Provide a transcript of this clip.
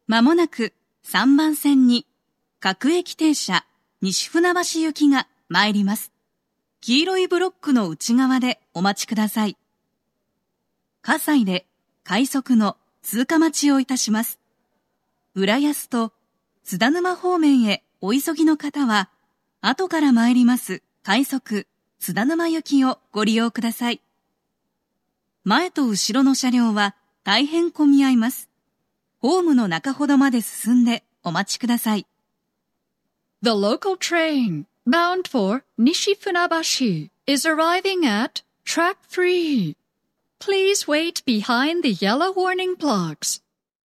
まもなく3番線に各駅停車西船橋行きが参ります。黄色いブロックの内側でお待ちください。葛西で快速の通過待ちをいたします。浦安と津田沼方面へお急ぎの方は、後から参ります快速津田沼行きをご利用ください。前と後ろの車両は大変混み合います。ホームの中ほどまで進んでお待ちください。 The local train bound for Nishi-Funabashi is arriving at track 3. Please wait behind the yellow warning blocks.